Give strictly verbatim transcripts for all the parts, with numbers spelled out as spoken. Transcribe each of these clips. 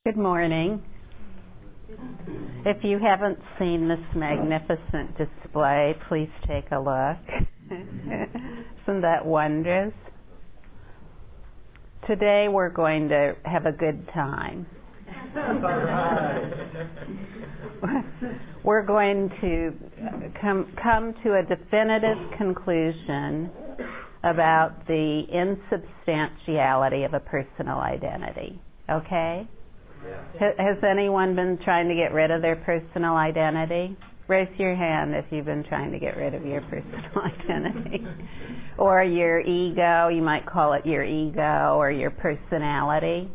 Good morning. If you haven't seen this magnificent display, please take a look. Isn't that wondrous? Today we're going to have a good time. We're going to come, come to a definitive conclusion about the insubstantiality of a personal identity. Okay? Has anyone been trying to get rid of their personal identity? Raise your hand if you've been trying to get rid of your personal identity. Or your ego, you might call it your ego or your personality.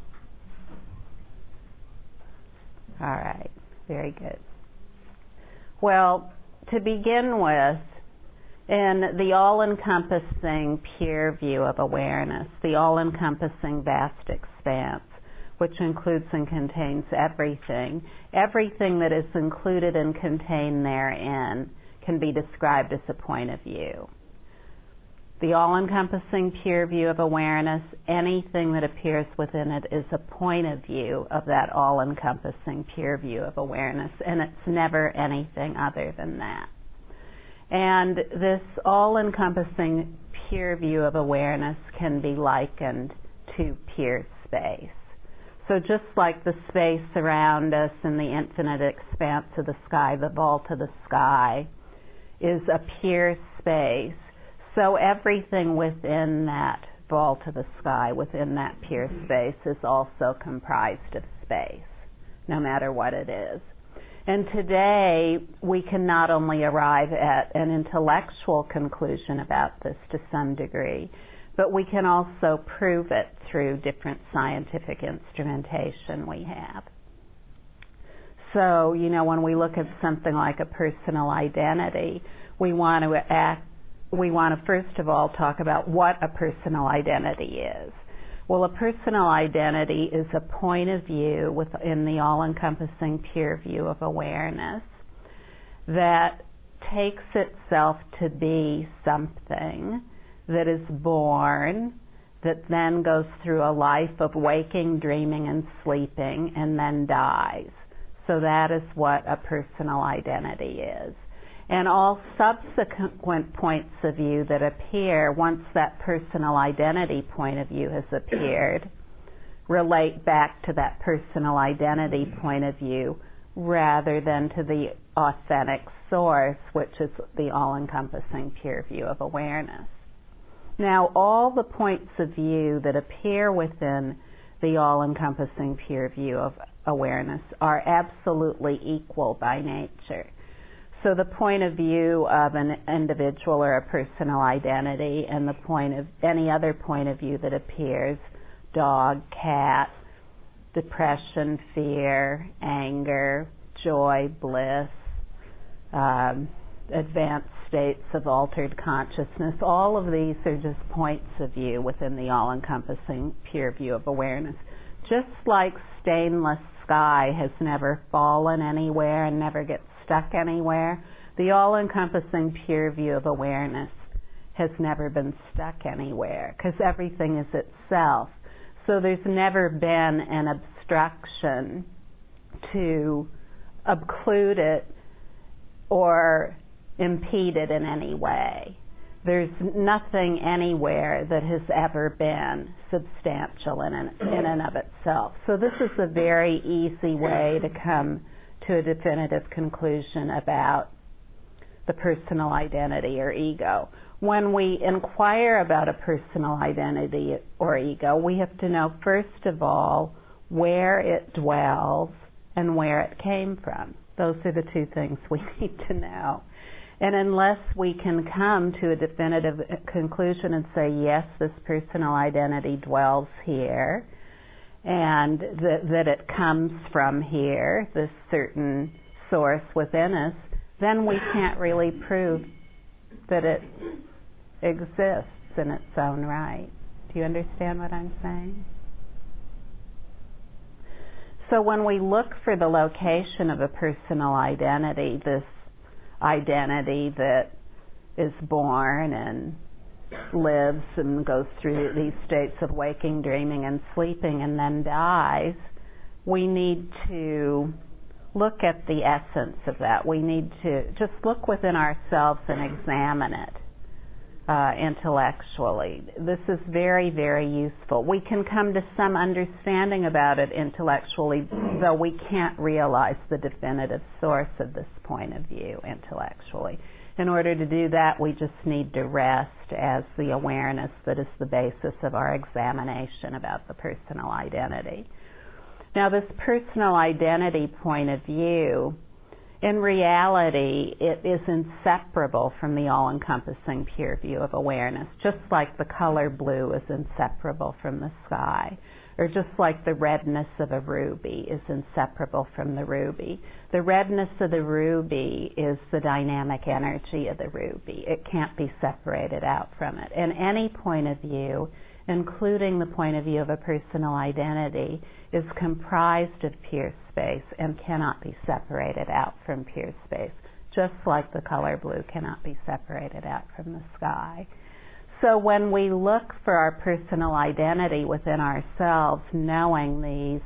All right, very good. Well, to begin with, in the all-encompassing pure view of awareness, the all-encompassing vast expanse, which includes and contains everything. Everything that is included and contained therein can be described as a point of view. The all-encompassing pure view of awareness, anything that appears within it is a point of view of that all-encompassing pure view of awareness, and it's never anything other than that. And this all-encompassing pure view of awareness can be likened to pure space. So just like the space around us in the infinite expanse of the sky, the vault of the sky, is a pure space, so everything within that vault of the sky, within that pure space, is also comprised of space, no matter what it is. And today, we can not only arrive at an intellectual conclusion about this to some degree, but we can also prove it through different scientific instrumentation we have. So, you know, when we look at something like a personal identity, we want to act, we want to first of all talk about what a personal identity is. Well, a personal identity is a point of view within the all-encompassing pure view of awareness that takes itself to be something that is born, that then goes through a life of waking, dreaming, and sleeping, and then dies. So that is what a personal identity is. And all subsequent points of view that appear once that personal identity point of view has appeared relate back to that personal identity point of view rather than to the authentic source, which is the all-encompassing pure view of awareness. Now, all the points of view that appear within the all-encompassing pure view of awareness are absolutely equal by nature. So the point of view of an individual or a personal identity and the point of any other point of view that appears, dog, cat, depression, fear, anger, joy, bliss, um, advanced states of altered consciousness, all of these are just points of view within the all-encompassing pure view of awareness. Just like stainless sky has never fallen anywhere and never gets stuck anywhere, the all-encompassing pure view of awareness has never been stuck anywhere because everything is itself. So there's never been an obstruction to occlude it or impede it in any way. There's nothing anywhere that has ever been substantial in and, in and of itself. So this is a very easy way to come to a definitive conclusion about the personal identity or ego. When we inquire about a personal identity or ego, we have to know, first of all, where it dwells and where it came from. Those are the two things we need to know. And unless we can come to a definitive conclusion and say, yes, this personal identity dwells here, and that, that it comes from here, this certain source within us, then we can't really prove that it exists in its own right. Do you understand what I'm saying? So when we look for the location of a personal identity, this identity that is born and lives and goes through these states of waking, dreaming, and sleeping and then dies, we need to look at the essence of that. We need to just look within ourselves and examine it uh, intellectually. This is very, very useful. We can come to some understanding about it intellectually, though we can't realize the definitive source of this point of view intellectually. In order to do that, we just need to rest as the awareness that is the basis of our examination about the personal identity. Now, this personal identity point of view, in reality, it is inseparable from the all-encompassing pure view of awareness, just like the color blue is inseparable from the sky, or just like the redness of a ruby is inseparable from the ruby. The redness of the ruby is the dynamic energy of the ruby. It can't be separated out from it. And any point of view, including the point of view of a personal identity, is comprised of pure space and cannot be separated out from pure space, just like the color blue cannot be separated out from the sky. So when we look for our personal identity within ourselves, knowing these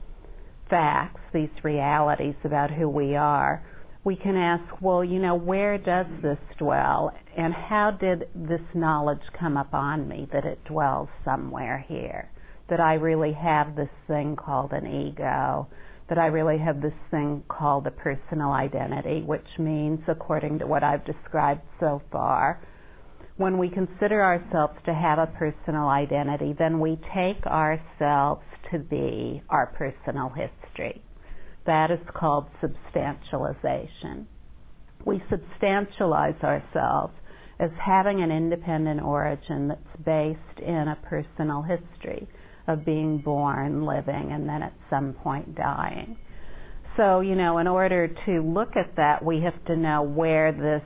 facts, these realities about who we are, we can ask, well, you know, where does this dwell, and how did this knowledge come upon me that it dwells somewhere here, that I really have this thing called an ego, that I really have this thing called a personal identity, which means, according to what I've described so far, when we consider ourselves to have a personal identity, then we take ourselves to be our personal history. That is called substantialization. We substantialize ourselves as having an independent origin that's based in a personal history of being born, living, and then at some point dying. So, you know, in order to look at that, we have to know where this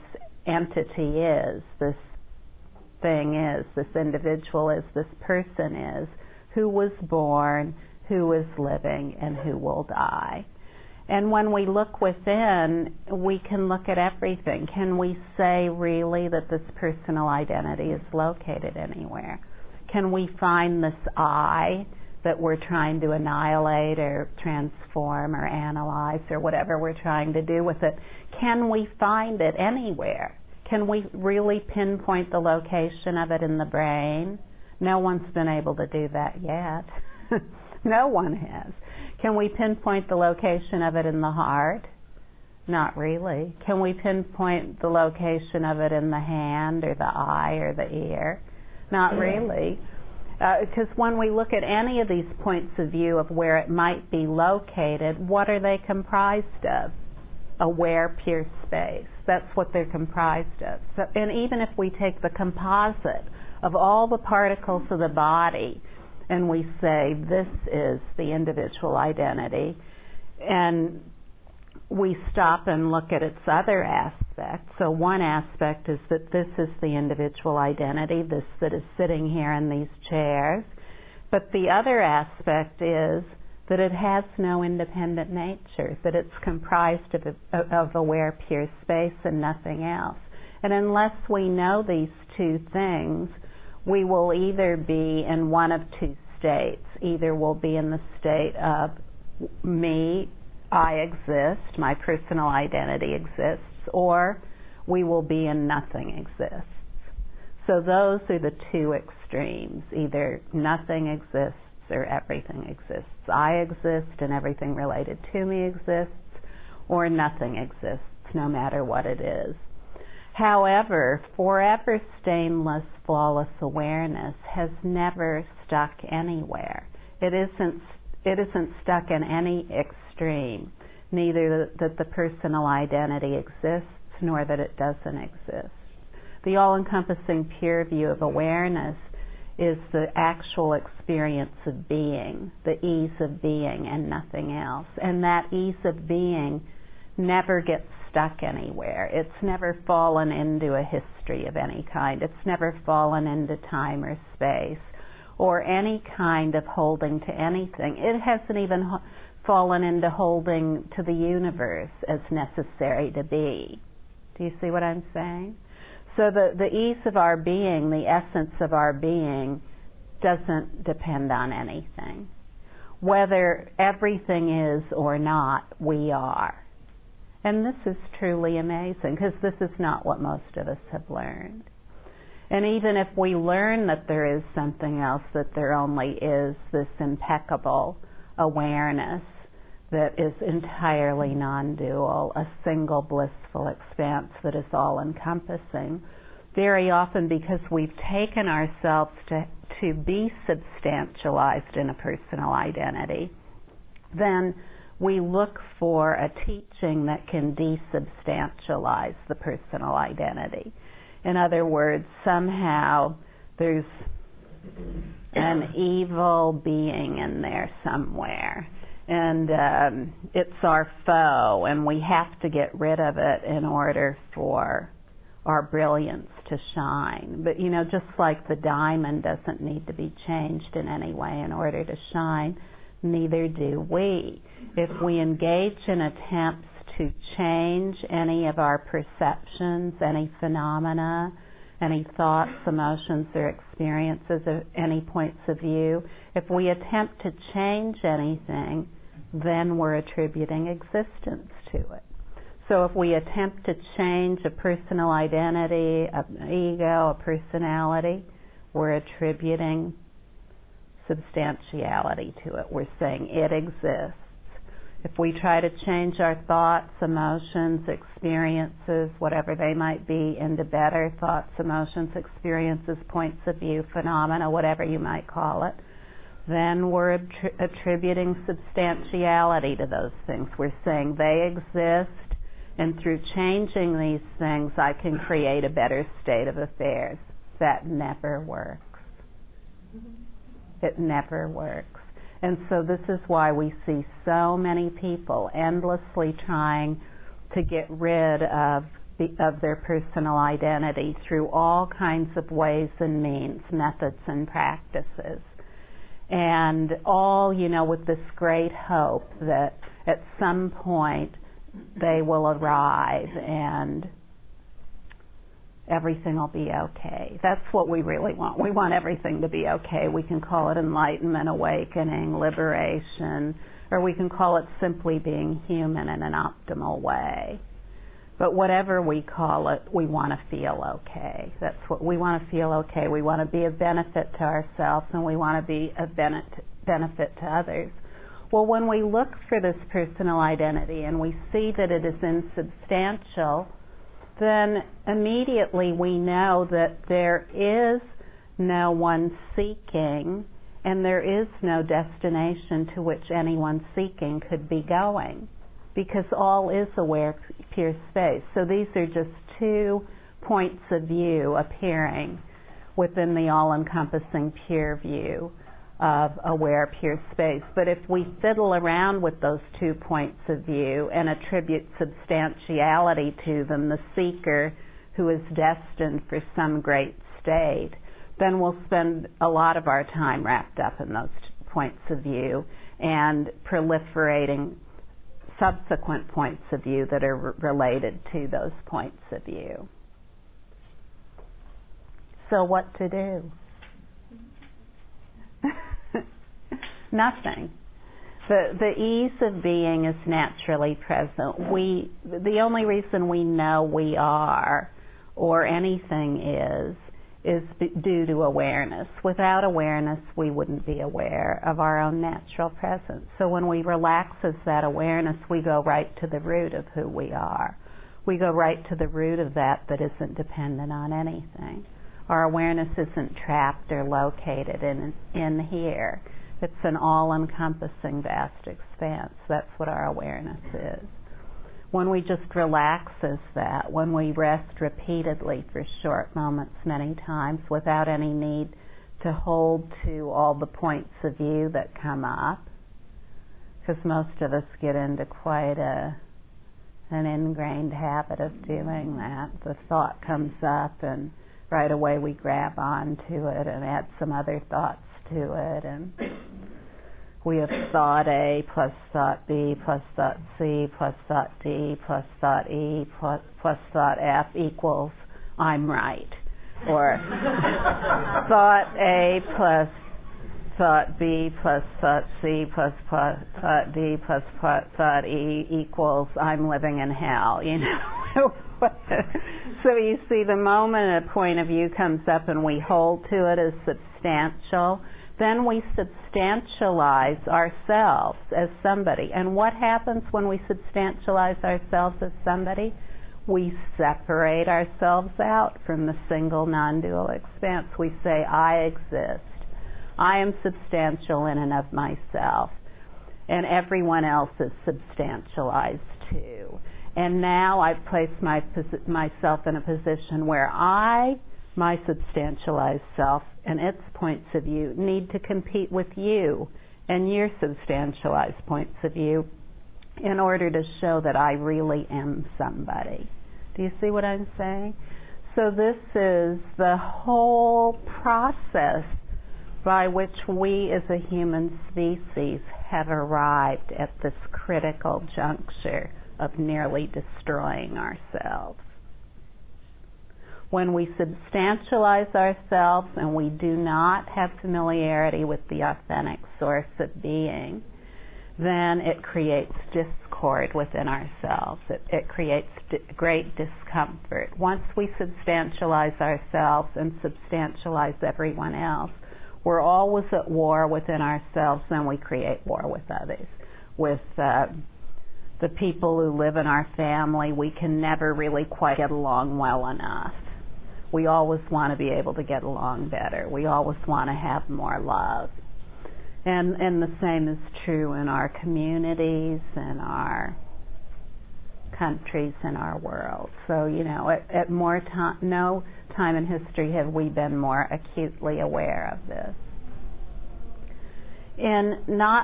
entity is, this thing is, this individual is, this person is, who was born, who is living, and who will die. And when we look within, we can look at everything. Can we say really that this personal identity is located anywhere? Can we find this I that we're trying to annihilate or transform or analyze or whatever we're trying to do with it? Can we find it anywhere? Can we really pinpoint the location of it in the brain? No one's been able to do that yet. No one has. Can we pinpoint the location of it in the heart? Not really. Can we pinpoint the location of it in the hand or the eye or the ear? Not really. Because uh, when we look at any of these points of view of where it might be located, what are they comprised of? Aware pure space. That's what they're comprised of. So, and even if we take the composite of all the particles of the body and we say this is the individual identity, and we stop and look at its other aspects. So one aspect is that this is the individual identity, this that is sitting here in these chairs. But the other aspect is that it has no independent nature, that it's comprised of, of aware pure space and nothing else. And unless we know these two things, we will either be in one of two states. Either we'll be in the state of me, I exist, my personal identity exists, or we will be in nothing exists. So those are the two extremes. Either nothing exists or everything exists. I exist and everything related to me exists, or nothing exists, no matter what it is. However, forever stainless, flawless awareness has never stuck anywhere. It isn't, it isn't stuck in any extreme, neither that the personal identity exists nor that it doesn't exist. The all-encompassing pure view of awareness is the actual experience of being, the ease of being and nothing else. And that ease of being never gets stuck anywhere. It's never fallen into a history of any kind. It's never fallen into time or space or any kind of holding to anything. It hasn't even ho- fallen into holding to the universe as necessary to be. Do you see what I'm saying? So the, the ease of our being, the essence of our being, doesn't depend on anything. whether everything is or not, we are. And this is truly amazing, because this is not what most of us have learned. And even if we learn that there is something else, that there only is this impeccable awareness that is entirely non-dual, a single blissful expanse that is all-encompassing, very often because we've taken ourselves to, to be substantialized in a personal identity, then we look for a teaching that can desubstantialize the personal identity. In other words, somehow there's an evil being in there somewhere, and um, it's our foe, and we have to get rid of it in order for our brilliance to shine. But, you know, just like the diamond doesn't need to be changed in any way in order to shine, neither do we. If we engage in attempts to change any of our perceptions, any phenomena, any thoughts, emotions, or experiences, or any points of view, if we attempt to change anything, then we're attributing existence to it. So if we attempt to change a personal identity, an ego, a personality, we're attributing substantiality to it. We're saying it exists. If we try to change our thoughts, emotions, experiences, whatever they might be, into better thoughts, emotions, experiences, points of view, phenomena, whatever you might call it, then we're attri- attributing substantiality to those things. We're saying they exist, and through changing these things, I can create a better state of affairs. That never works. It never works. And so this is why we see so many people endlessly trying to get rid of the, of their personal identity through all kinds of ways and means, methods and practices. And all, you know, with this great hope that at some point they will arrive and everything will be okay. That's what we really want. We want everything to be okay. We can call it enlightenment, awakening, liberation, or we can call it simply being human in an optimal way. But whatever we call it, we want to feel okay. That's what we want to feel okay. We want to be of benefit to ourselves, and we want to be of benefit to others. Well, when we look for this personal identity and we see that it is insubstantial, then immediately we know that there is no one seeking, and there is no destination to which anyone seeking could be going, because all is aware, pure space. So these are just two points of view appearing within the all-encompassing pure view of aware, pure space. But if we fiddle around with those two points of view and attribute substantiality to them, the seeker who is destined for some great state, then we'll spend a lot of our time wrapped up in those points of view and proliferating subsequent points of view that are r- related to those points of view. So what to do? Nothing. The the ease of being is naturally present. We the only reason we know we are or anything is is due to awareness. Without awareness, we wouldn't be aware of our own natural presence. So when we relax as that awareness, we go right to the root of who we are. We go right to the root of that that isn't dependent on anything. Our awareness isn't trapped or located in in here. It's an all-encompassing vast expanse. That's what our awareness is. When we just relax as that, when we rest repeatedly for short moments many times without any need to hold to all the points of view that come up, because most of us get into quite a an ingrained habit of doing that. The thought comes up and right away we grab onto it and add some other thoughts to it, and we have thought A plus thought B plus thought C plus thought D plus thought E plus, plus thought F equals I'm right, or thought A plus thought B plus thought C plus thought D plus thought E equals I'm living in hell, you know. So you see, the moment a point of view comes up and we hold to it as substantial, then we substantialize ourselves as somebody. And what happens when we substantialize ourselves as somebody? We separate ourselves out from the single non-dual expanse. We say, I exist. I am substantial in and of myself. And everyone else is substantialized too. And now I've placed my, myself in a position where I, my substantialized self, and its points of view need to compete with you and your substantialized points of view in order to show that I really am somebody. Do you see what I'm saying? So this is the whole process by which we as a human species have arrived at this critical juncture of nearly destroying ourselves. When we substantialize ourselves and we do not have familiarity with the authentic source of being, then it creates discord within ourselves. It, it creates d- great discomfort. Once we substantialize ourselves and substantialize everyone else, we're always at war within ourselves, then we create war with others. With uh, the people who live in our family, we can never really quite get along well enough. We always want to be able to get along better. We always want to have more love. And, and the same is true in our communities and our countries and our world. So, you know, at, at more time, no time in history have we been more acutely aware of this. In not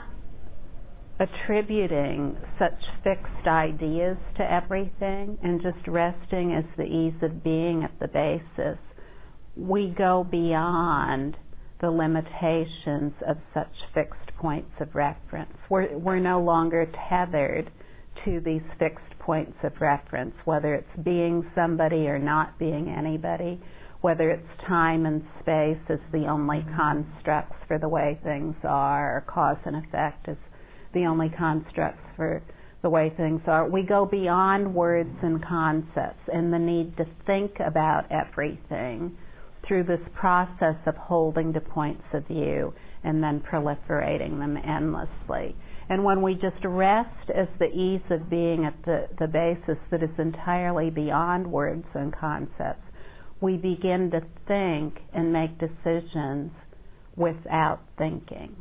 attributing such fixed ideas to everything and just resting as the ease of being at the basis, we go beyond the limitations of such fixed points of reference. We're, we're no longer tethered to these fixed points of reference, whether it's being somebody or not being anybody, whether it's time and space as the only constructs for the way things are, or cause and effect as the only constructs for the way things are. We go beyond words and concepts and the need to think about everything through this process of holding to points of view and then proliferating them endlessly. And when we just rest as the ease of being at the, the basis that is entirely beyond words and concepts, we begin to think and make decisions without thinking.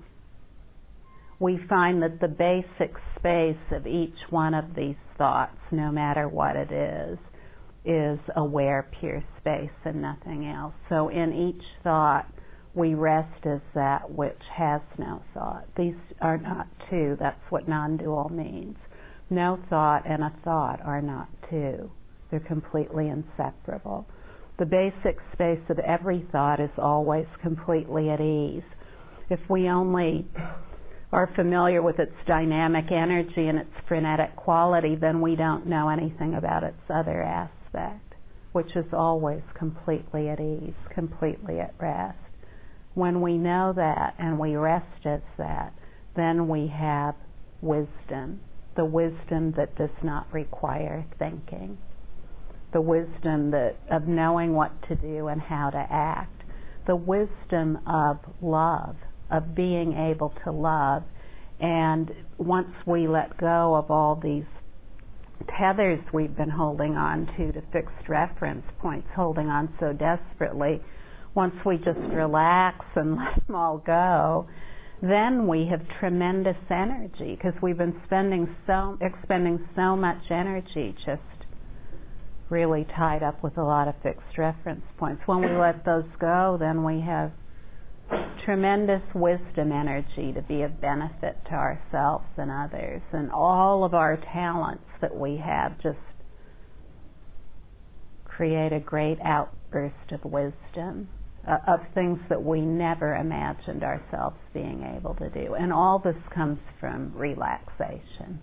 We find that the basic space of each one of these thoughts, no matter what it is, is aware, pure space and nothing else. So in each thought, we rest as that which has no thought. These are not two. That's what non-dual means. No thought and a thought are not two. They're completely inseparable. The basic space of every thought is always completely at ease. If we only are familiar with its dynamic energy and its frenetic quality, then we don't know anything about its other aspect, which is always completely at ease, completely at rest. When we know that and we rest as that, then we have wisdom, the wisdom that does not require thinking, the wisdom that of knowing what to do and how to act, the wisdom of love, of being able to love. And once we let go of all these tethers we've been holding on to, to fixed reference points, holding on so desperately, once we just relax and let them all go, then we have tremendous energy, because we've been spending so expending so much energy just really tied up with a lot of fixed reference points. When we let those go, then we have tremendous wisdom energy to be of benefit to ourselves and others, and all of our talents that we have just create a great outburst of wisdom, uh, of things that we never imagined ourselves being able to do. And all this comes from relaxation.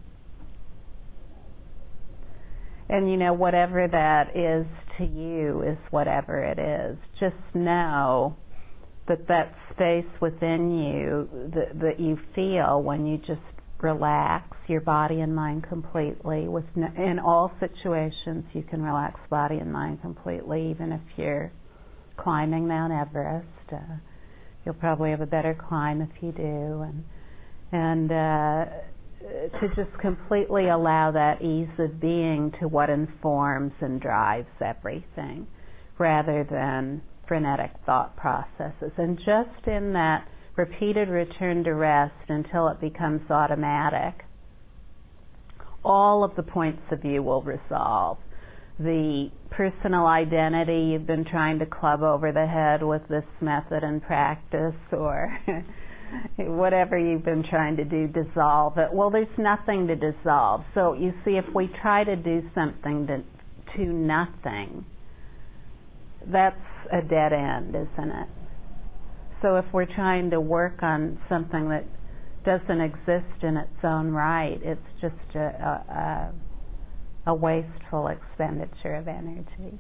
And you know, whatever that is to you is whatever it is. Just know but that space within you that, that you feel when you just relax your body and mind completely. With no, in all situations, you can relax body and mind completely, even if you're climbing Mount Everest. Uh, you'll probably have a better climb if you do, and and uh, to just completely allow that ease of being to what informs and drives everything, rather than frenetic thought processes. And just in that repeated return to rest until it becomes automatic, all of the points of view will resolve. The personal identity you've been trying to club over the head with this method and practice, or whatever you've been trying to do, dissolve it. Well, there's nothing to dissolve. So you see, if we try to do something to, to nothing, that's a dead end, isn't it? So if we're trying to work on something that doesn't exist in its own right, it's just a, a, a wasteful expenditure of energy.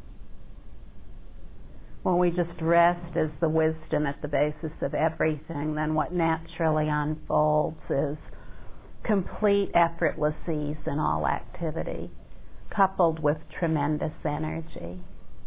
When we just rest as the wisdom at the basis of everything, then what naturally unfolds is complete effortless ease in all activity, coupled with tremendous energy.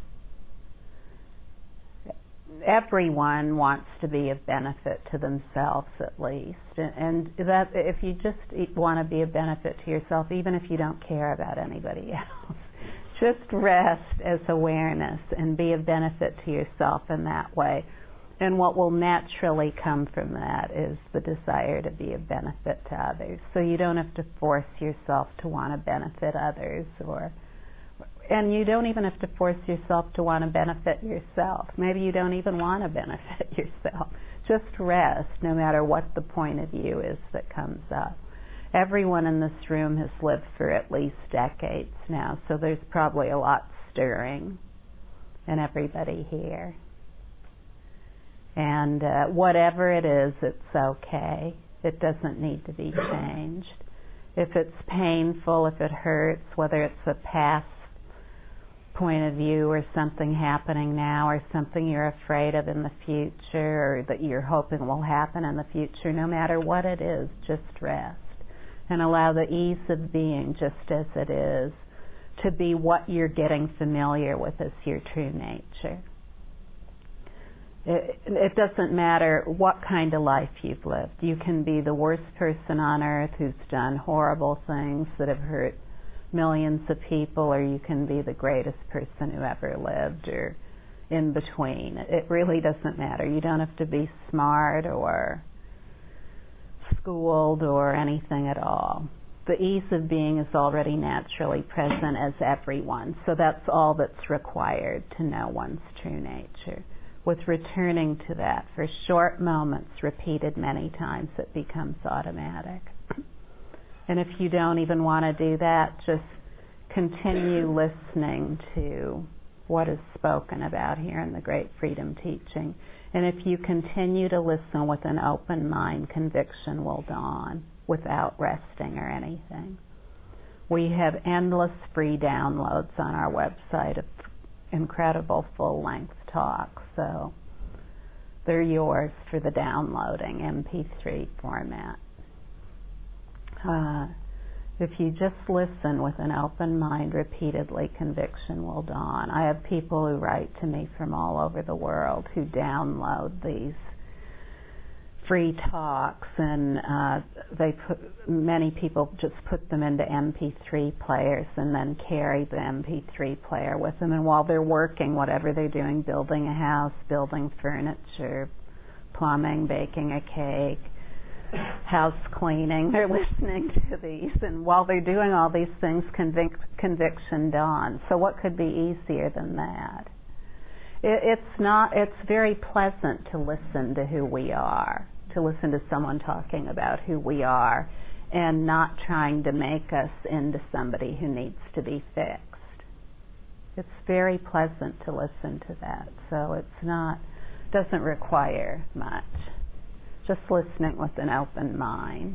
Everyone wants to be of benefit to themselves, at least, and that if you just want to be of benefit to yourself, even if you don't care about anybody else, just rest as awareness and be of benefit to yourself in that way. And what will naturally come from that is the desire to be of benefit to others. So you don't have to force yourself to want to benefit others, or and you don't even have to force yourself to want to benefit yourself. Maybe you don't even want to benefit yourself. Just rest, no matter what the point of view is that comes up. Everyone in this room has lived for at least decades now, so there's probably a lot stirring in everybody here. And uh, whatever it is, it's okay. It doesn't need to be changed. If it's painful, if it hurts, whether it's a past point of view or something happening now or something you're afraid of in the future or that you're hoping will happen in the future, no matter what it is, just rest and allow the ease of being just as it is to be what you're getting familiar with as your true nature. It, it doesn't matter what kind of life you've lived. You can be the worst person on earth who's done horrible things that have hurt millions of people, or you can be the greatest person who ever lived, or in between. It really doesn't matter. You don't have to be smart or schooled or anything at all. The ease of being is already naturally present as everyone, so that's all that's required to know one's true nature. With returning to that for short moments, repeated many times, it becomes automatic. And if you don't even want to do that, just continue listening to what is spoken about here in the Great Freedom Teaching. And if you continue to listen with an open mind, conviction will dawn without resting or anything. We have endless free downloads on our website of incredible full-length talks, so they're yours for the downloading, M P three format. Uh, if you just listen with an open mind repeatedly, conviction will dawn. I have people who write to me from all over the world who download these free talks, and uh, they put, many people just put them into M P three players and then carry the M P three player with them. And while they're working, whatever they're doing, building a house, building furniture, plumbing, baking a cake, house cleaning, they're listening to these, and while they're doing all these things, convic- conviction dawns. So what could be easier than that? It, it's not. It's very pleasant to listen to who we are, to listen to someone talking about who we are, and not trying to make us into somebody who needs to be fixed. It's very pleasant to listen to that. So it's not, doesn't require much. Just listening with an open mind.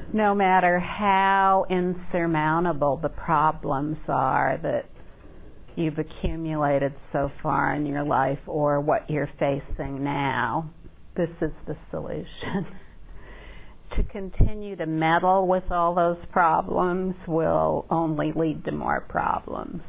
no matter how insurmountable the problems are that you've accumulated so far in your life or what you're facing now, this is the solution. To continue to meddle with all those problems will only lead to more problems.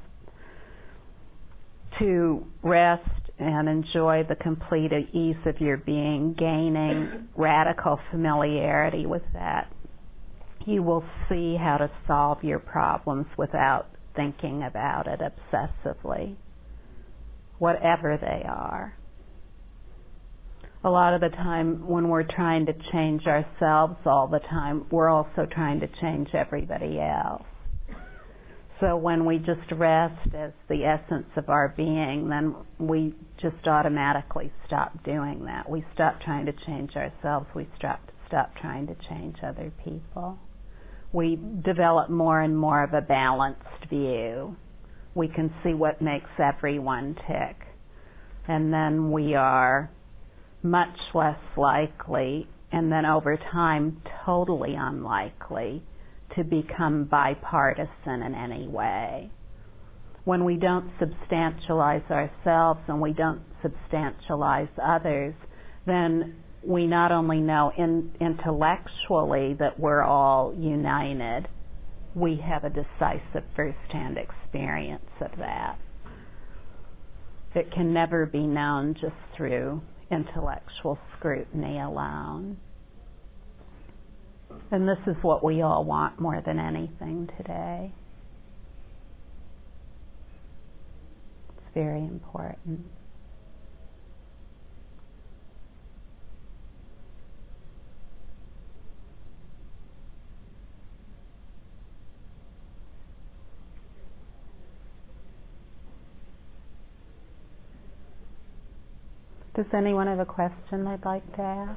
To rest and enjoy the complete ease of your being, gaining radical familiarity with that, you will see how to solve your problems without thinking about it obsessively, whatever they are. A lot of the time when we're trying to change ourselves all the time, we're also trying to change everybody else. So when we just rest as the essence of our being, then we just automatically stop doing that. We stop trying to change ourselves. We stop, stop trying to change other people. We develop more and more of a balanced view. We can see what makes everyone tick. And then we are much less likely, and then over time totally unlikely, to become bipartisan in any way. When we don't substantialize ourselves and we don't substantialize others, then we not only know in, intellectually that we're all united, we have a decisive first-hand experience of that. It can never be known just through intellectual scrutiny alone. And this is what we all want more than anything today. It's very important. Does anyone have a question they'd like to ask?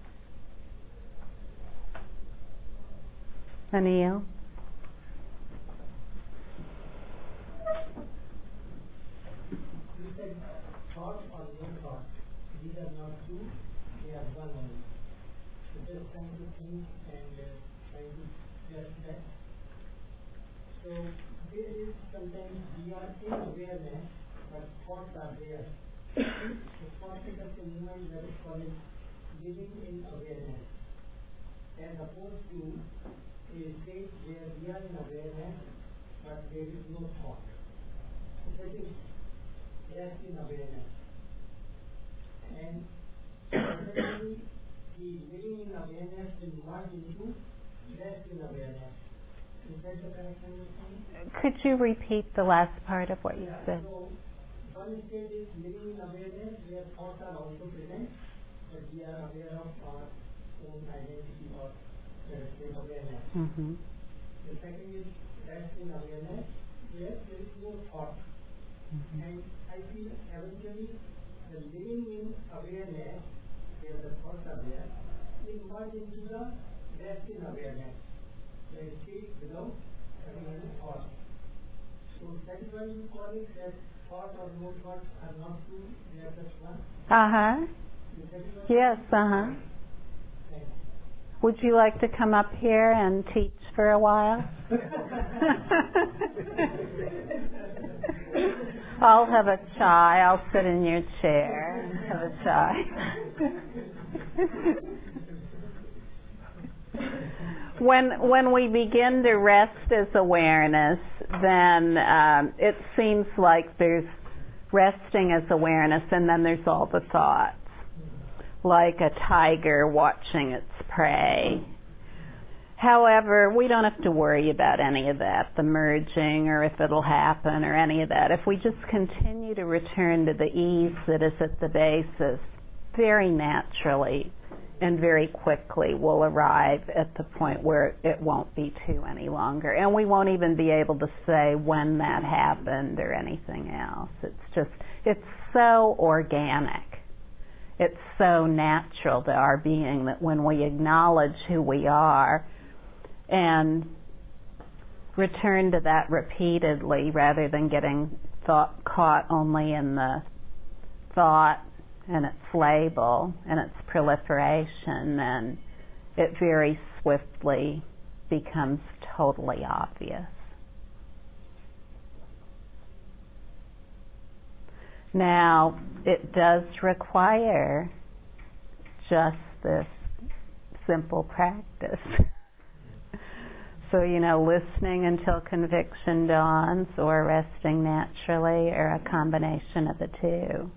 Anil? You said thought or no thought. These are not two, they are one only. So just trying to think and uh, trying to just that. So there is sometimes we are in awareness, but thoughts are there. The thought is of the movement that is called living in awareness. As opposed to a state where we are in awareness, but there is no thought. So that is rest in awareness. And suddenly the living in awareness will merge into rest in awareness. Is that the correct understanding? Could you repeat the last part of what you yeah, said? So one state is living in awareness where thoughts are also present, but we are aware of our own identity or state awareness. Mm-hmm. The second is rest in awareness where there is no thought. Mm-hmm. And I feel eventually the living in awareness where the thoughts are there will merge into the rest in awareness, the state without having any thought. So that is why you call it that thought or no thought are not two, they are just one. Uh-huh. Yes, uh-huh. Would you like to come up here and teach for a while? I'll have a chai. I'll sit in your chair and have a chai. When when we begin to rest as awareness, then um, it seems like there's resting as awareness, and then there's all the thoughts, like a tiger watching its prey. However, we don't have to worry about any of that, the merging or if it'll happen or any of that. If we just continue to return to the ease that is at the basis, very naturally and very quickly we'll arrive at the point where it won't be two any longer. And we won't even be able to say when that happened or anything else. It's just, it's so organic. It's so natural to our being that when we acknowledge who we are and return to that repeatedly rather than getting thought, caught only in the thought and its label and its proliferation, then it very swiftly becomes totally obvious. Now, it does require just this simple practice. So, you know, listening until conviction dawns, or resting naturally, or a combination of the two.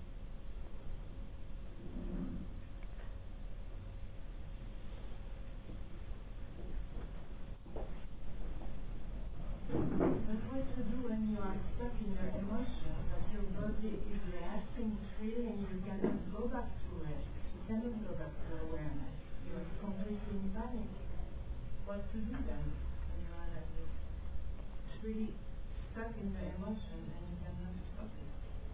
But what to do when you are stuck in your emotion, that your body is reacting freely and you cannot go back to it. You cannot go back to awareness. You are completely in panic. What to do then when you are like this? It's really stuck in your emotion and you cannot stop it.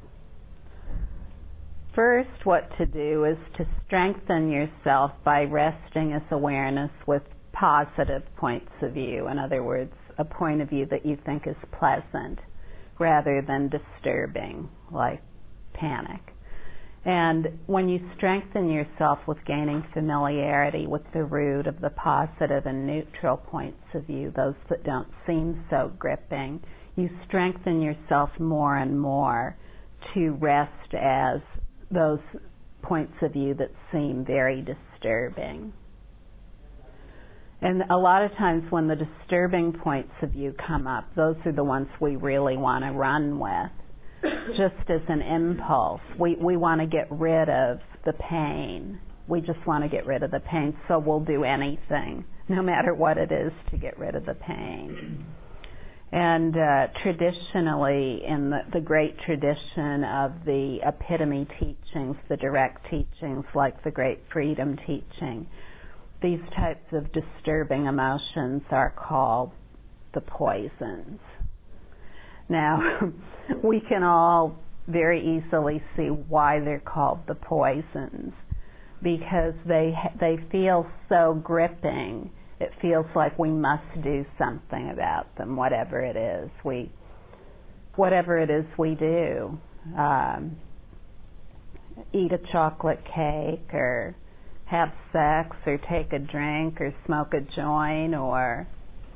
First, what to do is to strengthen yourself by resting as awareness with positive points of view. In other words, a point of view that you think is pleasant rather than disturbing, like panic. And when you strengthen yourself with gaining familiarity with the root of the positive and neutral points of view, those that don't seem so gripping, you strengthen yourself more and more to rest as those points of view that seem very disturbing. And a lot of times when the disturbing points of view come up, those are the ones we really want to run with. Just as an impulse, we, we want to get rid of the pain. We just want to get rid of the pain, so we'll do anything, no matter what it is, to get rid of the pain. And uh, traditionally, in the, the great tradition of the epitome teachings, the direct teachings like the Great Freedom Teaching, these types of disturbing emotions are called the poisons. Now, we can all very easily see why they're called the poisons, because they they feel so gripping. It feels like we must do something about them, whatever it is we whatever it is we do. Um, eat a chocolate cake, or have sex, or take a drink, or smoke a joint, or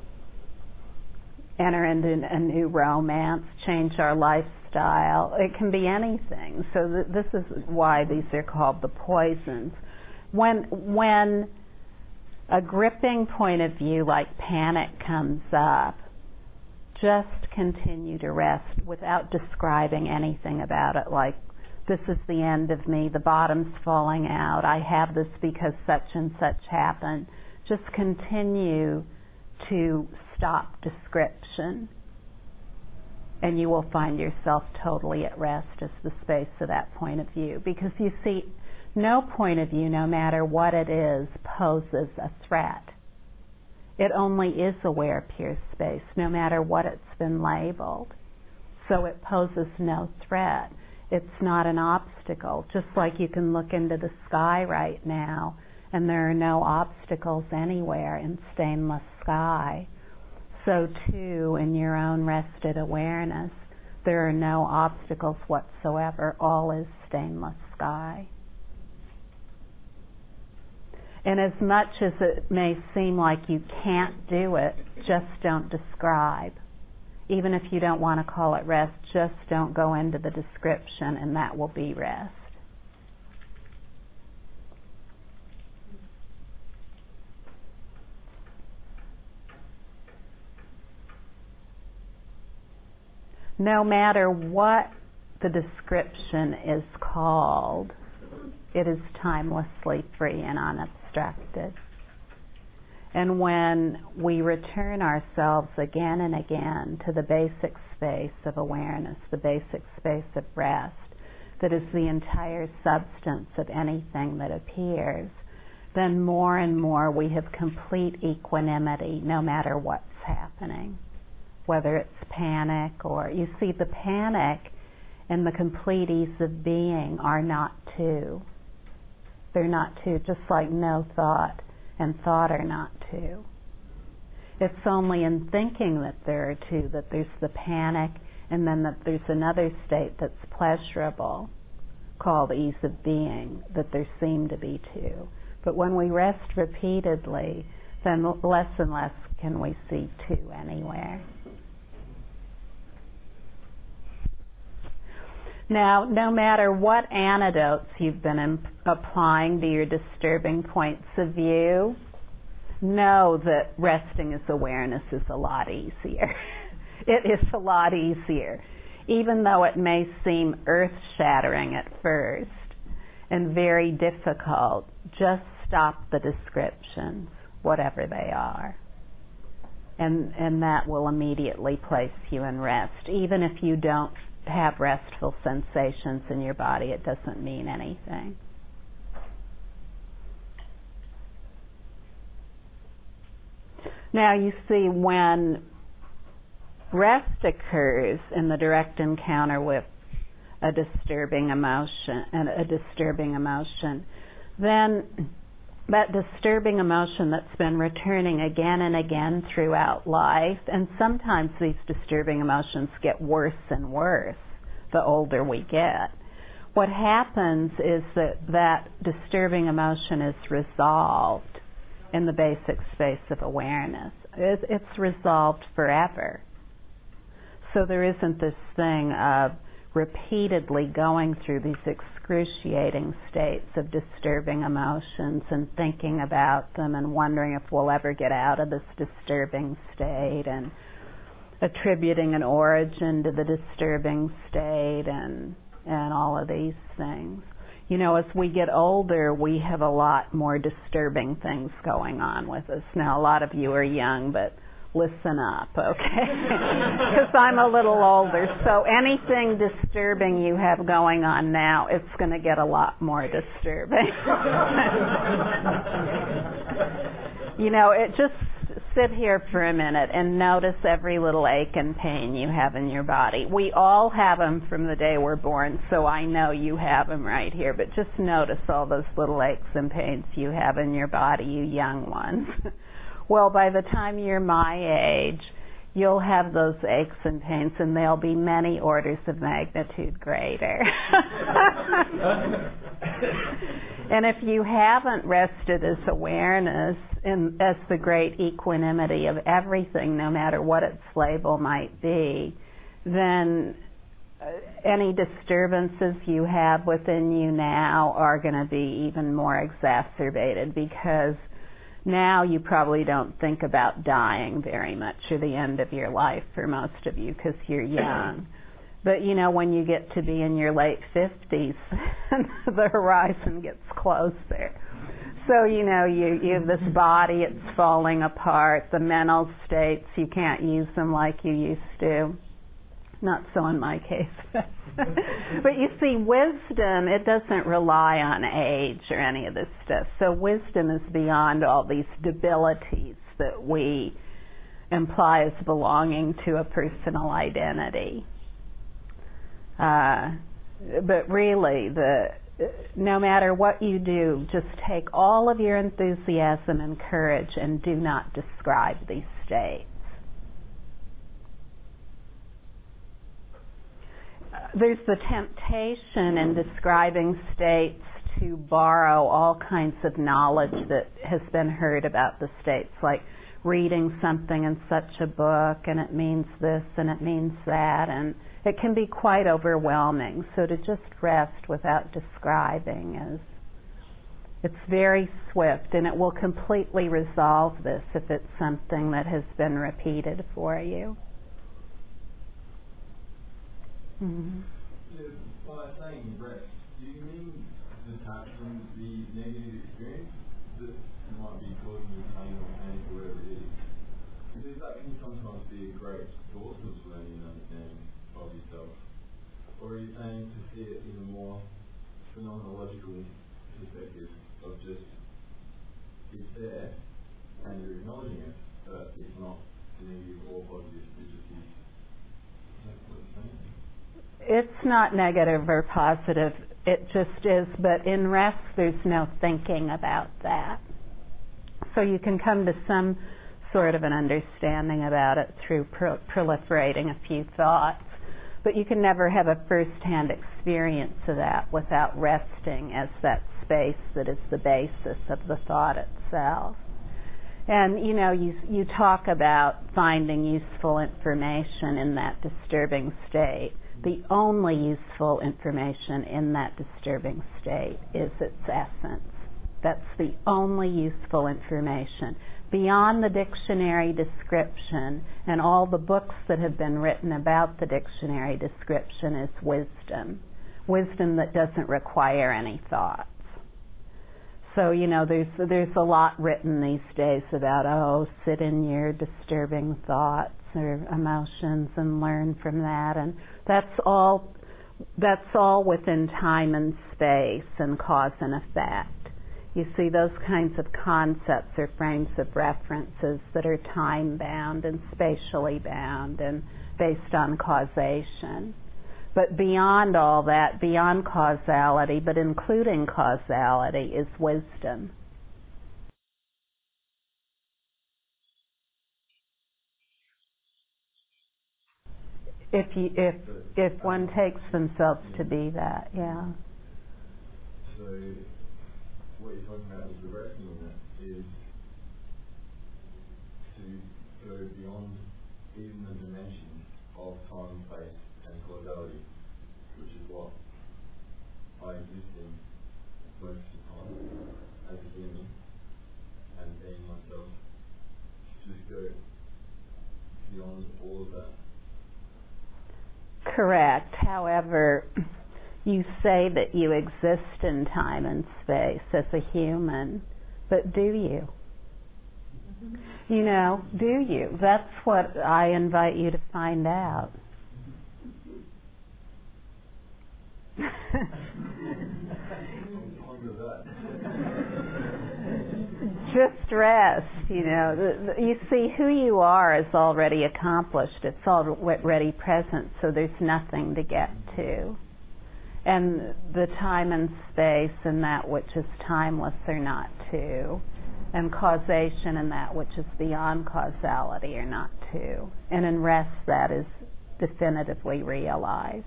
enter into a new romance, change our lifestyle. It can be anything. So th- this is why these are called the poisons. When when a gripping point of view like panic comes up, just continue to rest without describing anything about it, like, this is the end of me, the bottom's falling out, I have this because such and such happened. Just continue to stop description, and you will find yourself totally at rest as the space of that point of view. Because you see, no point of view, no matter what it is, poses a threat. It only is aware pure space, no matter what it's been labeled. So it poses no threat. It's not an obstacle. Just like you can look into the sky right now, and there are no obstacles anywhere in stainless sky. So too, in your own rested awareness, there are no obstacles whatsoever. All is stainless sky. And as much as it may seem like you can't do it, just don't describe. Even if you don't want to call it rest, just don't go into the description, and that will be rest. No matter what the description is called, it is timelessly free and unobstructed. And when we return ourselves again and again to the basic space of awareness, the basic space of rest, that is the entire substance of anything that appears, then more and more we have complete equanimity no matter what's happening. Whether it's panic or, you see, the panic and the complete ease of being are not two. They're not two, just like no thought and thought are not two. It's only in thinking that there are two, that there's the panic, and then that there's another state that's pleasurable, called ease of being, that there seem to be two. But when we rest repeatedly, then less and less can we see two anywhere. Now, no matter what antidotes you've been imp- applying to your disturbing points of view, know that resting as awareness is a lot easier. It is a lot easier, even though it may seem earth-shattering at first and very difficult. Just stop the descriptions, whatever they are, and and that will immediately place you in rest. Even if you don't have restful sensations in your body, it doesn't mean anything. Now you see, when rest occurs in the direct encounter with a disturbing emotion, and a disturbing emotion, then that disturbing emotion that's been returning again and again throughout life, and sometimes these disturbing emotions get worse and worse the older we get. What happens is that that disturbing emotion is resolved in the basic space of awareness. It's resolved forever. So there isn't this thing of repeatedly going through these excruciating states of disturbing emotions and thinking about them and wondering if we'll ever get out of this disturbing state and attributing an origin to the disturbing state and and all of these things. You know, as we get older, we have a lot more disturbing things going on with us. Now, a lot of you are young, but listen up, okay? Because I'm a little older. So anything disturbing you have going on now, it's going to get a lot more disturbing. You know, it just sit here for a minute and notice every little ache and pain you have in your body. We all have them from the day we're born, so I know you have them right here. But just notice all those little aches and pains you have in your body, you young ones. Well, by the time you're my age, you'll have those aches and pains, and they'll be many orders of magnitude greater. And if you haven't rested as awareness in, as the great equanimity of everything, no matter what its label might be, then any disturbances you have within you now are going to be even more exacerbated, because now you probably don't think about dying very much, or the end of your life for most of you, because you're young. But, you know, when you get to be in your late fifties, the horizon gets closer. So, you know, you, you have this body, it's falling apart. The mental states, you can't use them like you used to. Not so in my case. But you see, wisdom, it doesn't rely on age or any of this stuff. So wisdom is beyond all these debilities that we imply as belonging to a personal identity. Uh, but really, the no matter what you do, just take all of your enthusiasm and courage and do not describe these states. There's the temptation in describing states to borrow all kinds of knowledge that has been heard about the states, like reading something in such a book, and it means this and it means that, and it can be quite overwhelming. So to just rest without describing is, it's very swift, and it will completely resolve this if it's something that has been repeated for you. Mm-hmm. So by saying rest, do you mean detach from the negative experience that might be causing you pain or panic or whatever it is? Because that can sometimes be a great source of learning and understanding of yourself. Or are you saying to see it in a more phenomenological perspective of just, it's there and you're acknowledging it, but it's not negative or positive, it just is. Is that what you're saying? It's not negative or positive, it just is, but in rest there's no thinking about that. So you can come to some sort of an understanding about it through pro- proliferating a few thoughts, but you can never have a first-hand experience of that without resting as that space that is the basis of the thought itself. And, you know, you, you talk about finding useful information in that disturbing state. The only useful information in that disturbing state is its essence. That's the only useful information. Beyond the dictionary description and all the books that have been written about the dictionary description is wisdom. Wisdom that doesn't require any thoughts. So, you know, there's there's a lot written these days about, oh, sit in your disturbing thoughts or emotions and learn from that, and that's all that's all within time and space and cause and effect. You see, those kinds of concepts are frames of references that are time bound and spatially bound and based on causation. But beyond all that, beyond causality, but including causality, is wisdom. If you, if if one takes themselves to be that, yeah. So what you're talking about with the resting in it is to go beyond even the dimension of time, space, and causality, which is what I exist in most of the time as a human and being myself. Just go beyond all of that. Correct. However, you say that you exist in time and space as a human, but do you? You know, do you? That's what I invite you to find out. Just rest, you know. The, the, you see, who you are is already accomplished. It's already present, so there's nothing to get to. And the time and space and that which is timeless are not two. And causation and that which is beyond causality are not two. And in rest, that is definitively realized.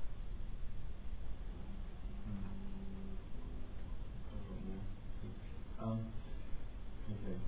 Um, okay.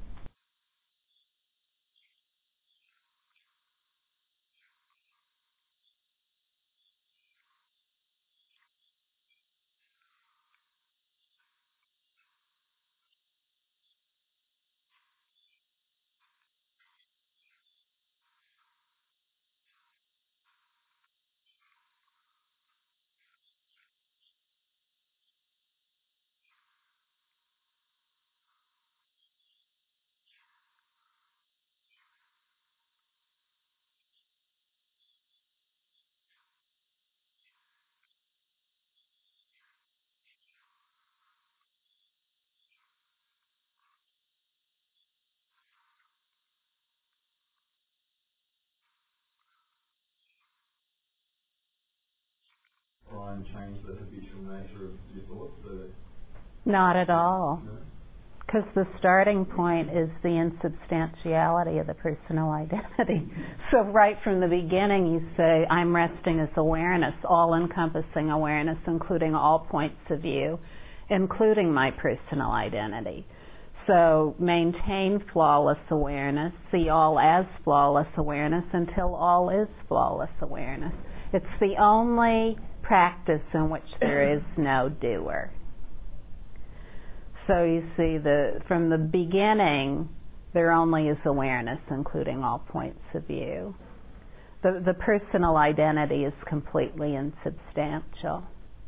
Try and change the habitual nature of your thoughts so that... Not at all. No? Because the starting point is the insubstantiality of the personal identity. So right from the beginning you say, I'm resting as awareness, all-encompassing awareness, including all points of view, including my personal identity. So maintain flawless awareness, see all as flawless awareness until all is flawless awareness. It's the only practice in which there is no doer. So you see, the from the beginning, there only is awareness, including all points of view. The, the personal identity is completely insubstantial.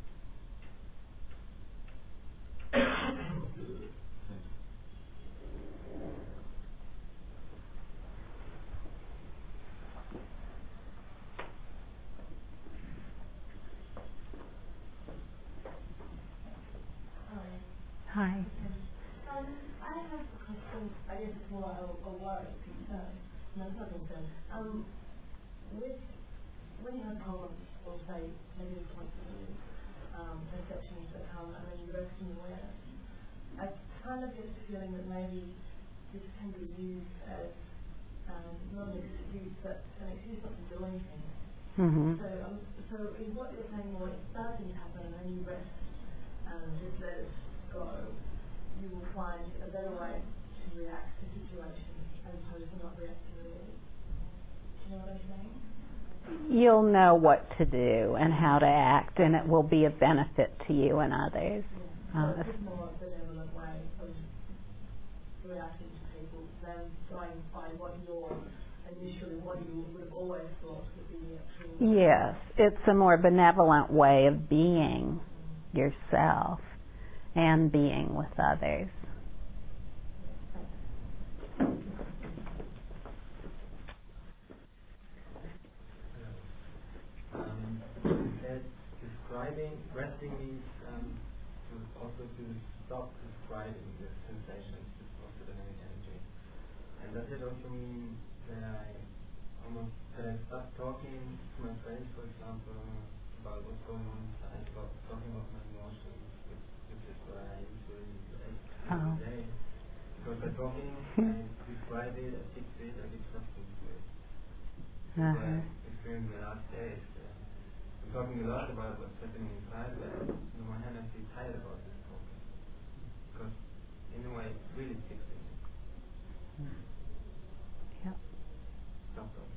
Hi. Um, I have a question, I guess it's more a, a worry, concern, no, it's not concern. Um, with, when you have problems, or say, negative points of view, um, perceptions that come, and then you rest in awareness, I kind of get the feeling that maybe this can be used as, um, not an excuse, but an excuse not to do anything. Mm-hmm. So, um, so is what you're saying, well, it's starting to happen, and then you rest, and just let it go, you will find a better way to react to situations as opposed to not reacting to it. Do you know what I'm saying? You'll know what to do and how to act, and it will be a benefit to you and others. Yeah. Uh, so it's just more a benevolent way of reacting to people than trying to find what your initially what you would have always thought would be the actual. Yes, it's a more benevolent way of being yourself and being with others. Um, that describing, resting means um, to also to stop describing the sensations, also the energy. And does it also mean that I almost, that I stop talking to my friends, for example, about what's going on inside, about talking about my emotions, which, which is what I usually like every Oh. day. Because by talking, I describe it, I fix it, I give substance to it. Uh-huh. What I experienced the last days. I'm talking a lot about what's happening inside, but on one hand I feel tired about this talking. Because in a way it's really fixing it. Yep. Stop talking.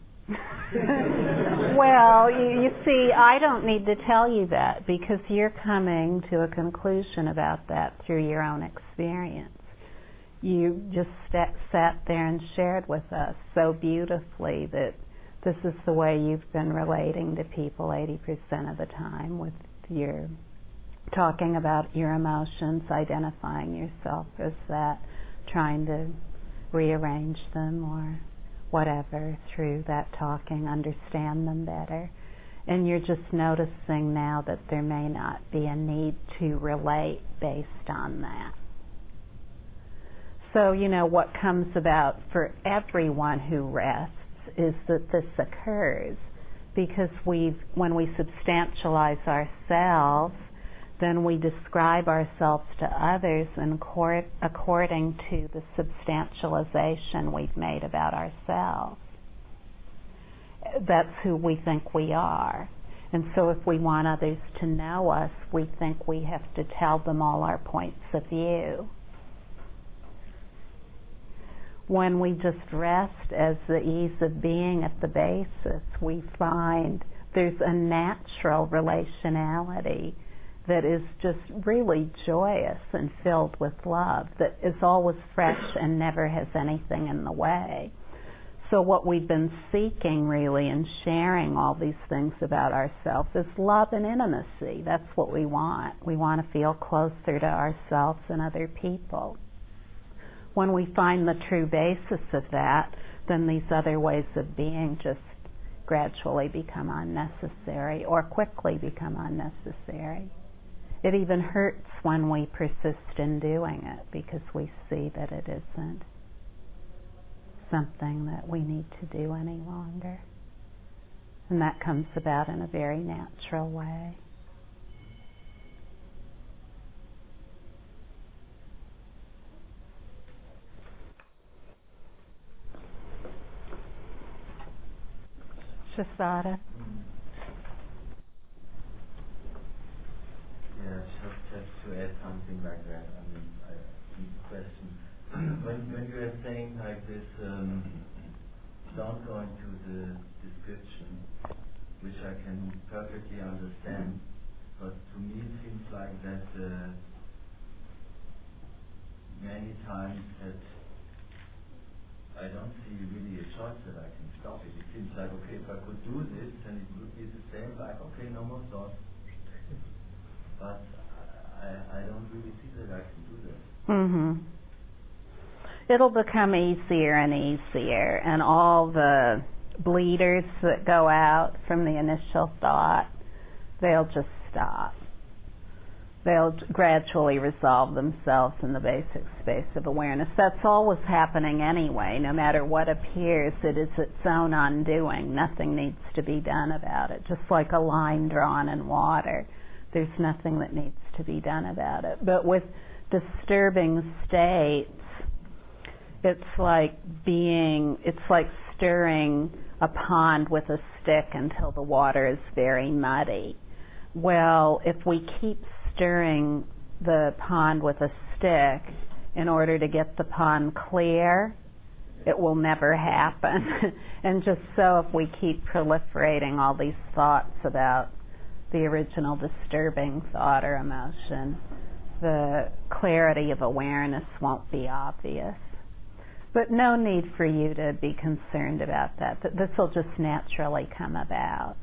Well, you, you see, I don't need to tell you that because you're coming to a conclusion about that through your own experience. You just sat, sat there and shared with us so beautifully that this is the way you've been relating to people eighty percent of the time, with your talking about your emotions, identifying yourself as that, trying to rearrange them or whatever through that talking, understand them better. And you're just noticing now that there may not be a need to relate based on that. So, you know, what comes about for everyone who rests is that this occurs because we've, when we substantialize ourselves, then we describe ourselves to others in cor- according to the substantialization we've made about ourselves. That's who we think we are. And so if we want others to know us, we think we have to tell them all our points of view. When we just rest as the ease of being at the basis, we find there's a natural relationality that is just really joyous and filled with love, that is always fresh and never has anything in the way. So what we've been seeking really in sharing all these things about ourselves is love and intimacy. That's what we want. We want to feel closer to ourselves and other people. When we find the true basis of that, then these other ways of being just gradually become unnecessary or quickly become unnecessary. It even hurts when we persist in doing it because we see that it isn't something that we need to do any longer. And that comes about in a very natural way. Shasada? Yeah, just, just to add something like that. I mean, I need a question. when, when you are saying like this, um, don't go into the description, which I can perfectly understand, but to me it seems like that uh, many times that I don't see really a choice that I can stop it. It seems like, okay, if I could do this, then it would be the same, like, okay, no more thoughts. But I, I don't really see that I can do that. Mm-hmm. It'll become easier and easier, and all the bleeders that go out from the initial thought, they'll just stop. They'll gradually resolve themselves in the basic space of awareness. That's always happening anyway. No matter what appears, it is its own undoing. Nothing needs to be done about it. Just like a line drawn in water, there's nothing that needs to be done about it. But with disturbing states, it's like being, it's like stirring a pond with a stick until the water is very muddy. Well, if we keep stirring the pond with a stick, in order to get the pond clear, it will never happen. And just so if we keep proliferating all these thoughts about the original disturbing thought or emotion, the clarity of awareness won't be obvious. But no need for you to be concerned about that. This will just naturally come about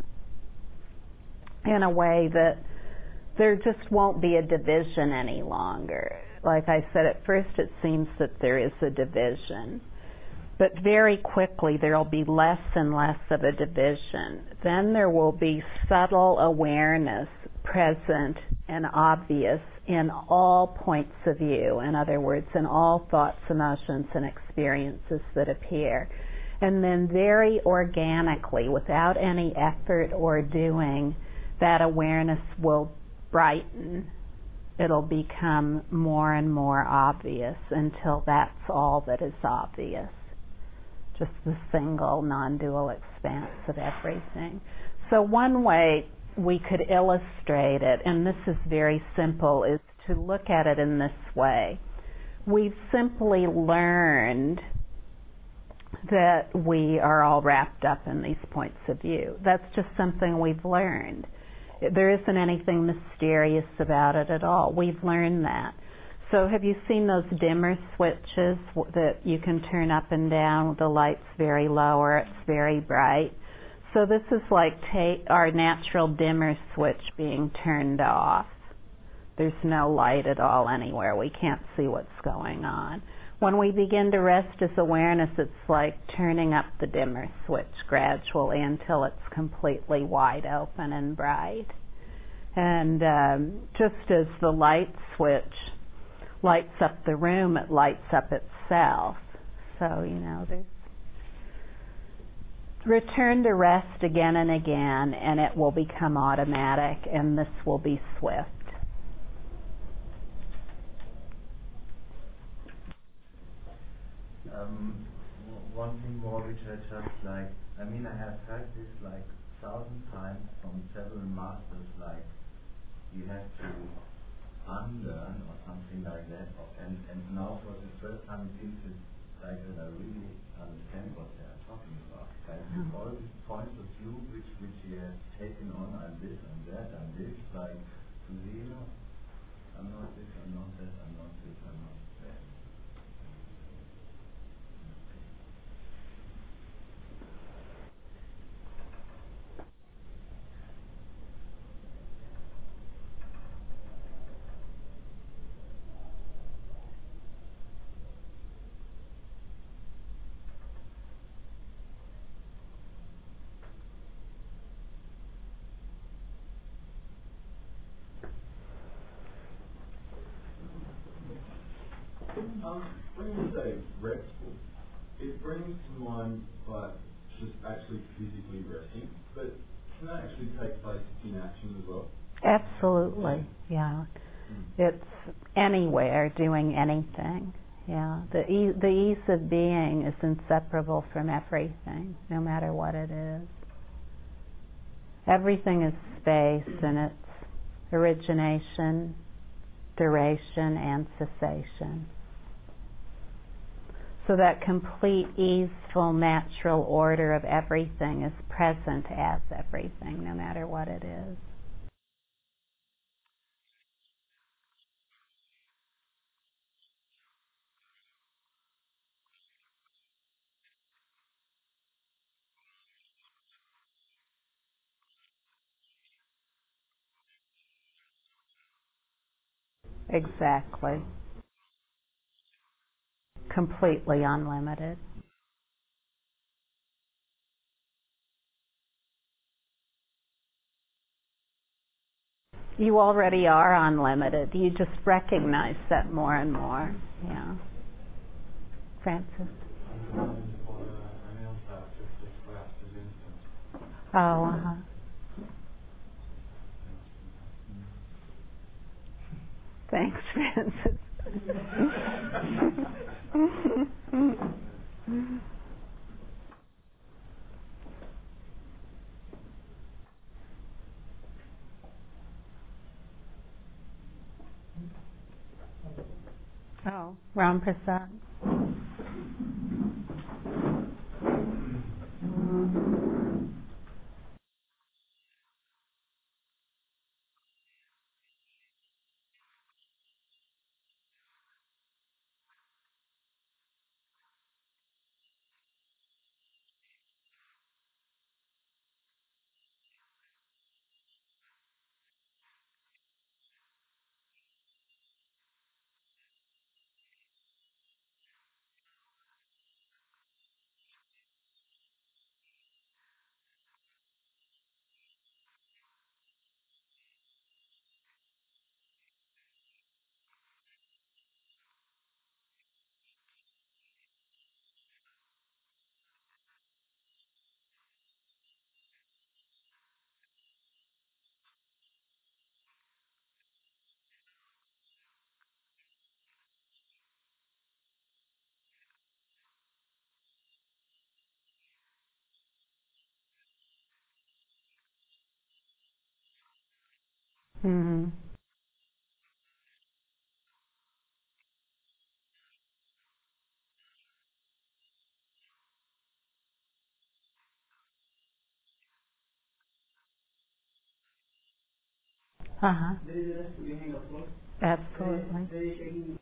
in a way that there just won't be a division any longer. Like I said, at first it seems that there is a division. But very quickly there will be less and less of a division. Then there will be subtle awareness present and obvious in all points of view. In other words, in all thoughts, emotions, and experiences that appear. And then very organically, without any effort or doing, that awareness will brighten. It'll become more and more obvious until that's all that is obvious. Just the single, non-dual expanse of everything. So one way we could illustrate it, and this is very simple, is to look at it in this way. We've simply learned that we are all wrapped up in these points of view. That's just something we've learned. There isn't anything mysterious about it at all. We've learned that. So have you seen those dimmer switches that you can turn up and down? The light's very low or it's very bright. So this is like take our natural dimmer switch being turned off. There's no light at all anywhere. We can't see what's going on. When we begin to rest as awareness, it's like turning up the dimmer switch gradually until it's completely wide open and bright. And um, just as the light switch lights up the room, it lights up itself. So, you know, there's return to rest again and again, and it will become automatic, and this will be swift. Um, one thing more which I just like, I mean, I have heard this like thousand times from several masters, like you have to unlearn or something like that, and, and now for the first time it seems like that I really understand what they are talking about. Like mm-hmm. all these points of view which which he has taken on, I'm this, I'm that, I'm this, like to see, you know, I'm not this, I'm not that, I'm not this, I'm not that. Um, when you say restful, it brings to mind like just actually physically resting, but can that actually take place in action as well? Absolutely, yeah. Mm. It's anywhere, doing anything. Yeah, the e- the ease of being is inseparable from everything, no matter what it is. Everything is space, and it's origination, duration, and cessation. So that complete, easeful, natural order of everything is present as everything, no matter what it is. Exactly. Completely unlimited. You already are unlimited. You just recognize that more and more. Yeah. Francis? Oh, uh-huh. Thanks, Francis. Oh. So, Ram Prasad. Mm-hmm. Uh-huh. There is a rest behind, of course. Absolutely. There is, there is taking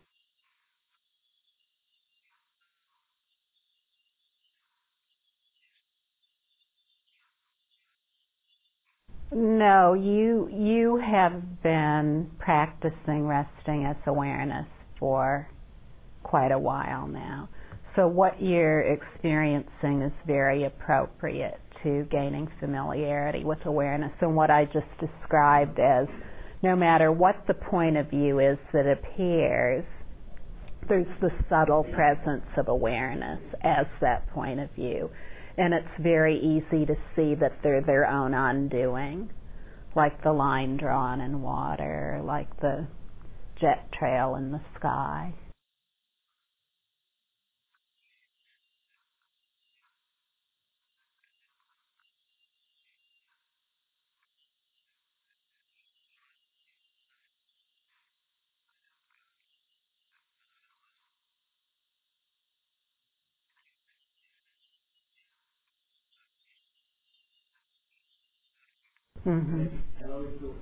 No, you you have been practicing resting as awareness for quite a while now. So what you're experiencing is very appropriate to gaining familiarity with awareness, and what I just described as no matter what the point of view is that appears, there's the subtle presence of awareness as that point of view. And it's very easy to see that they're their own undoing, like the line drawn in water, like the jet trail in the sky. Mm-hmm. allow it to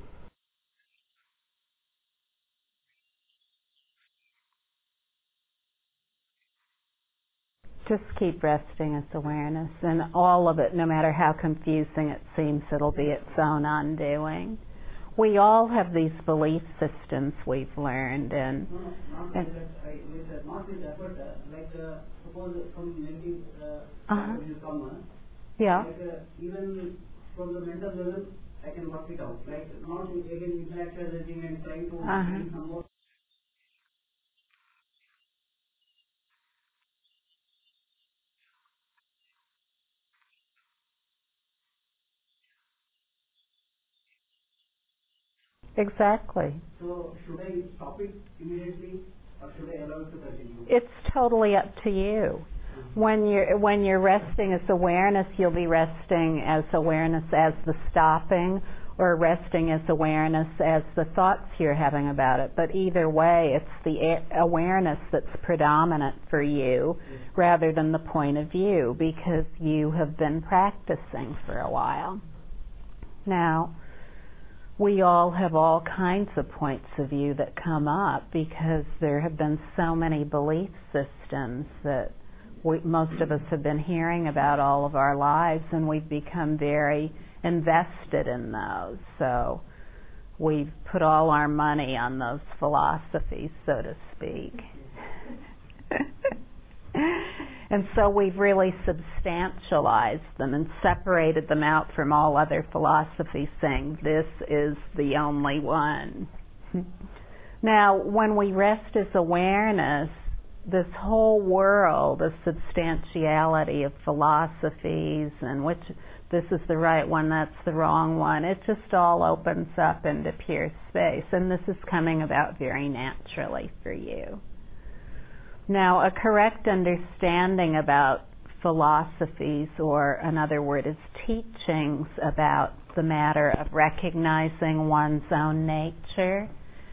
Just keep resting as awareness, and all of it, no matter how confusing it seems, it'll be its own undoing. We all have these belief systems we've learned, and, no, no, not and that I with uh, not with effort, uh, like uh, suppose from negative uh, Uh-huh. will come, uh, yeah, like uh, even from the mental level, I can work it out. Like not again intellectualizing and trying to Uh-huh. bring some more. exactly. So should I stop it immediately, or should I allow it to continue? It's totally up to you. When you're when you're resting as awareness, you'll be resting as awareness as the stopping, or resting as awareness as the thoughts you're having about it. But either way, it's the a- awareness that's predominant for you rather than the point of view, because you have been practicing for a while. Now, we all have all kinds of points of view that come up because there have been so many belief systems that we, most of us have been hearing about all of our lives, and we've become very invested in those. So we've put all our money on those philosophies, so to speak. And so we've really substantialized them and separated them out from all other philosophies, saying this is the only one. Now, when we rest as awareness, this whole world of substantiality of philosophies and which this is the right one, that's the wrong one, it just all opens up into pure space. And this is coming about very naturally for you. Now, a correct understanding about philosophies, or another word is teachings about the matter of recognizing one's own nature,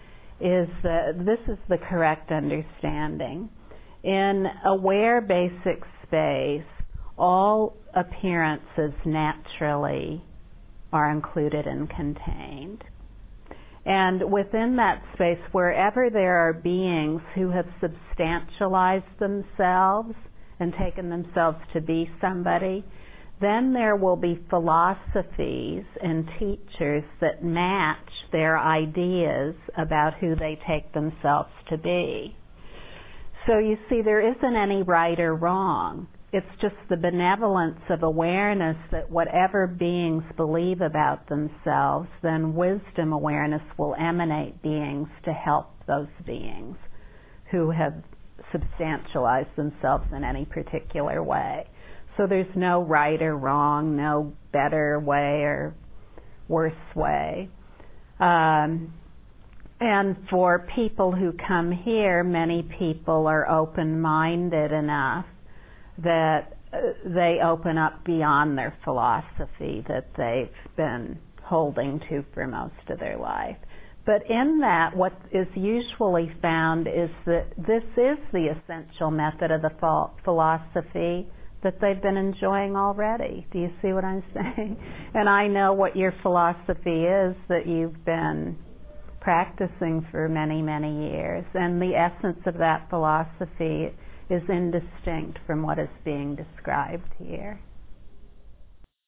is that this is the correct understanding. In aware basic space, all appearances naturally are included and contained. And within that space, wherever there are beings who have substantialized themselves and taken themselves to be somebody, then there will be philosophies and teachers that match their ideas about who they take themselves to be. So you see, there isn't any right or wrong. It's just the benevolence of awareness that whatever beings believe about themselves, then wisdom awareness will emanate beings to help those beings who have substantialized themselves in any particular way. So there's no right or wrong, no better way or worse way. Um, and for people who come here, many people are open-minded enough that uh, they open up beyond their philosophy that they've been holding to for most of their life. But in that, what is usually found is that this is the essential method of the ph- philosophy that they've been enjoying already. Do you see what I'm saying? And I know what your philosophy is that you've been practicing for many, many years. And the essence of that philosophy is indistinct from what is being described here.